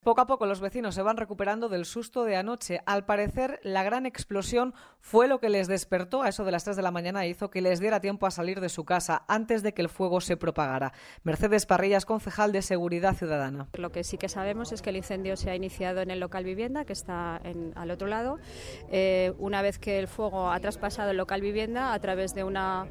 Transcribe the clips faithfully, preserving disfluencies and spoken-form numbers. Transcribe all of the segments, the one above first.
Poco a poco los vecinos se van recuperando del susto de anoche. Al parecer, la gran explosión fue lo que les despertó a eso de las tres de la mañana e hizo que les diera tiempo a salir de su casa antes de que el fuego se propagara. Mercedes Parrillas, concejal de Seguridad Ciudadana. Lo que sí que sabemos es que el incendio se ha iniciado en el local vivienda, que está en, al otro lado. Eh, una vez que el fuego ha traspasado el local vivienda, a través de una...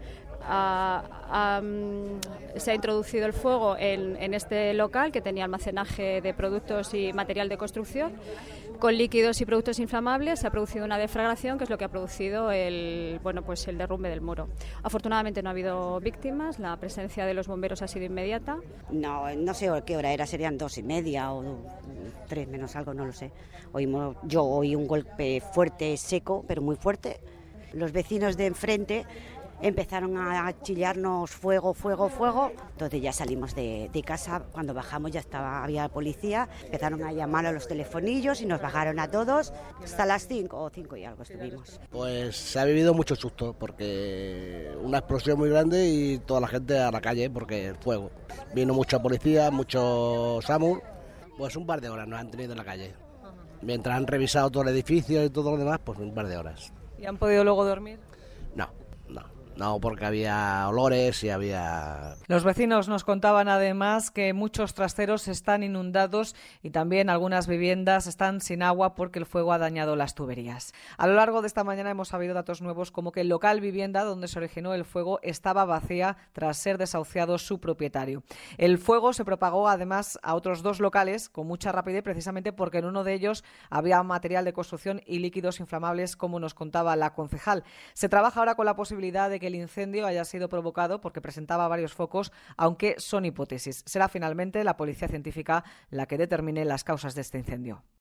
A, a, se ha introducido el fuego en, en este local que tenía almacenaje de productos y material de construcción con líquidos y productos inflamables. Se ha producido una deflagración, que es lo que ha producido el, bueno, pues el derrumbe del muro. Afortunadamente no ha habido víctimas, la presencia de los bomberos ha sido inmediata. No, no sé qué hora era, serían dos y media o tres menos algo, no lo sé. Oímos, yo oí un golpe fuerte, seco, pero muy fuerte. Los vecinos de enfrente empezaron a chillarnos fuego, fuego, fuego. Entonces ya salimos de, de casa. Cuando bajamos ya estaba, había policía. Empezaron a llamar a los telefonillos y nos bajaron a todos. Hasta las cinco o cinco y algo estuvimos. Pues se ha vivido mucho susto porque una explosión muy grande y toda la gente a la calle porque el fuego. Vino mucha policía, muchos SAMUR. Pues un par de horas nos han tenido en la calle. Mientras han revisado todo el edificio y todo lo demás, pues un par de horas. ¿Y han podido luego dormir? No, no. No, porque había olores y había... Los vecinos nos contaban además que muchos trasteros están inundados y también algunas viviendas están sin agua porque el fuego ha dañado las tuberías. A lo largo de esta mañana hemos sabido datos nuevos como que el local vivienda donde se originó el fuego estaba vacía tras ser desahuciado su propietario. El fuego se propagó además a otros dos locales con mucha rapidez precisamente porque en uno de ellos había material de construcción y líquidos inflamables, como nos contaba la concejal. Se trabaja ahora con la posibilidad de que el incendio haya sido provocado porque presentaba varios focos, aunque son hipótesis. Será finalmente la policía científica la que determine las causas de este incendio.